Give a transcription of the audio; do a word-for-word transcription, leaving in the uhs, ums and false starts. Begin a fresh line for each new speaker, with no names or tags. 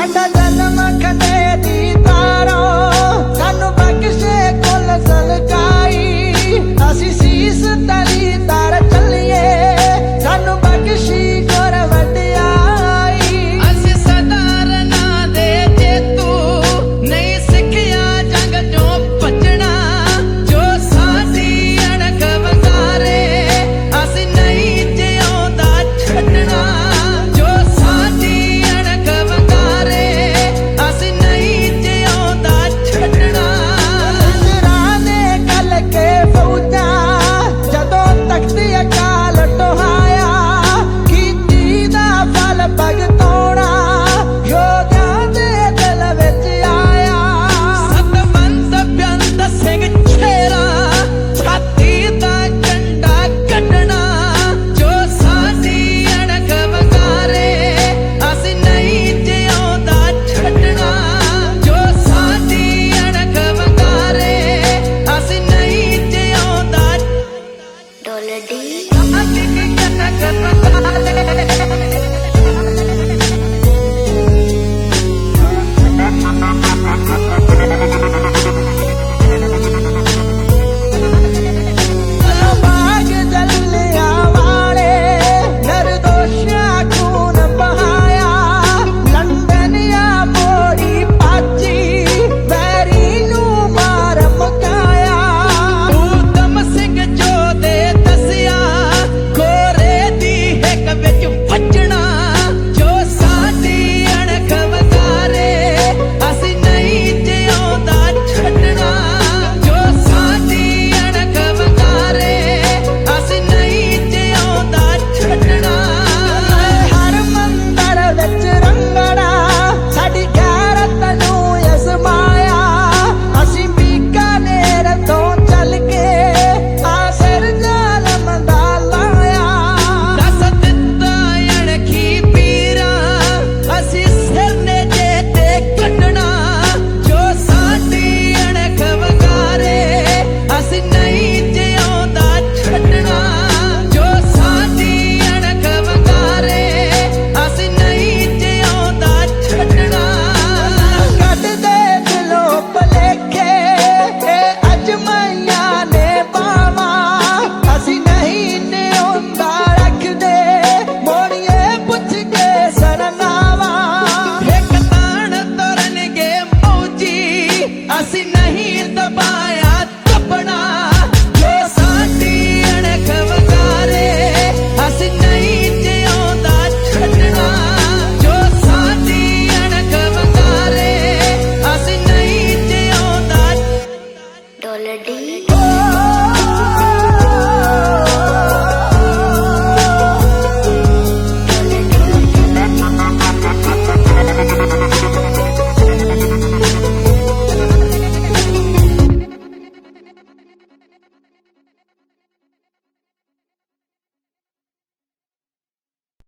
ਸਾਡਾ ਜਨਮ ਖੰਡੇ ਦੀ ਤਾਰੋ ਸਾਨੂੰ ਬਖਸ਼ੇ ਕੁੱਲ ਸਲਕਾਈ ਅਸੀਂ ਸੀਸ ਤਲੀ ਤਾਰ ਚੱਲੀਏ ਸਾਨੂੰ ਬਖਸ਼ੀ ਗੁਰ ਵਡਿਆਈ ਅਸੀਂ ਸਦਾਰਨਾ ਦੇ ਜੇਤੂ ਨਹੀਂ ਸਿੱਖਿਆ ਜੰਗ ਚੋਂ ਭੱਜਣਾ ਜੋ ਸਾਡੀ ਅਣਖ ਵੰਗਾਰੇ ਅਸੀਂ ਨਹੀਂ ਜਿਉਂਦਾ ਛੱਡਣਾ ਜੋ ਸਾਡੀ ਅਣਖ ਵੰਗਾਰੇ ਅਸੀਂ ਨਹੀਂ ਜਿਉਂਦਾ ਛੱਡਣਾ ਨਜ਼ਰਾਂ ਨੇ ਕੱਲ ਕੇ ਫੌਜਾਂ ਜਦੋਂ ਤਖਤ ਅਕਾਲ ਟੋਹਾਇਆ ਕੀਤੀ ਦਾ ਫਲ ਭਗਤਾਉਣਾ ਯੋਧਿਆਂ ਦੇ ਦਿਲ ਵਿੱਚ ਆਇਆ ਸਤਵੰਤ ਬੇਅੰਤ ਸਿੰਘ ਛੇਰਾ ਛਾਤੀ ਦਾ ਕੰਡਾ ਕੱਢਣਾ ਜੋ ਸਾਡੀ ਅਣਖ ਵੰਗਾਰੇ ਅਸੀਂ ਨਹੀਂ ਜਿਉਂਦਾ ਛੱਡਣਾ ਜੋ ਸਾਡੀ ਅਣਖ ਵੰਗਾਰੇ ਅਸੀਂ ਨਹੀਂ ਜਿਉਂਦਾ ਡੋਲਡੀ ਅਸੀਂ ਕੀ ਅਣਖ ਵੰਗਾਰੇ ਬਾਗ ਜਲਿਆਂ ਵਾਲੇ ਨਿਰਦੋਸ਼ਾਂ ਖੂਨ ਬਹਾਇਆ ਲੰਡਨਿਆਂ ਮੋੜੀ ਪਾਚੀ ਵੈਰੀ ਨੂੰ ਮਾਰ ਮੁਕਾਇਆ ਊਧਮ ਸਿੰਘ ਜੋ ਦੇ ਦੱਸਿਆ ਗੋਰੇ ਦੀ ਹਿੱਕ ਵਿੱਚ ਵੱਜਣਾ ਜੋ ਸਾਡੀ ਅਣਖ ਵੰਗਾਰੇ ਅਸੀਂ ਨਹੀਂ ਜਿਉਂਦਾ ਛੱਡਣਾ ਜੋ ਸਾਡੀ ਅਣਖ ਵੰਗਾਰੇ ਅਸੀਂ ਨਹੀਂ ਜਿਉਂਦਾ ਛੱਡਣਾ ਹਰ ਮੰਦਰ ਵਿੱਚ ਰੰਗਣਾ ਸਾਡੀ ਗੈਰਤ ਨੂੰ ਅਜ਼ਮਾਇਆ ਅਸੀਂ ਬੀਕਾਨੇਰ ਤੋਂ ਚੱਲ ਕੇ ਆ ਸਿਰ ਜ਼ਾਲਮ ਦਾ ਲਾਇਆ ਦੱਸ ਦਿੱਤਾ ਅਣਖੀ ਪੀਰਾਂ ਅਸੀਂ ਸਿਰ ਨੇ ਜੇ ਤੇ ਕੱਢਣਾ ਜੋ ਸਾਡੀ ਅਣਖ ਵੰਗਾਰੇ ਅਸੀਂ ਨਹੀਂ ਜਿਉਂਦਾ ਛੱਡਣਾ ਜੋ ਸਾਡੀ ਅਣਖ ਵੰਗਾਰੇ ਅਸੀਂ ਨਹੀਂ ਜਿਉਂਦਾ ਛੱਡਣਾ ਕੱਢ ਦੇ ਦਿਲੋਂ ਭੁਲੇਖੇ ਇਹ ਅਜਮਾਈਆਂ ਨੇ ਬਾਵਾਂ ਅਸੀਂ ਨਹੀਂ ਨਿਉਂਦਾ ਰੱਖਦੇ ਮੋੜੀਏ ਪੁੱਛ ਕੇ ਸਰਨਾਵਾ ਇੱਕ ਤਾਣ ਤੁਰਨਗੇ ਮੌਜੀ ਅਸੀਂ ਨਹੀਂ ਦਬਾਇਆ ਦੱਬਣਾ ਜੋ ਸਾਡੀ ਅਣਖ ਵੰਗਾਰੇ ਅਸੀਂ ਨਹੀਂ ਜਿਉਂਦਾ ਛੱਡਣਾ ਜੋ ਸਾਡੀ ਅਣਖ ਵੰਗਾਰੇ ਅਸੀਂ ਨਹੀਂ ਜਿਉਂਦਾ ਡੋਲਡੀ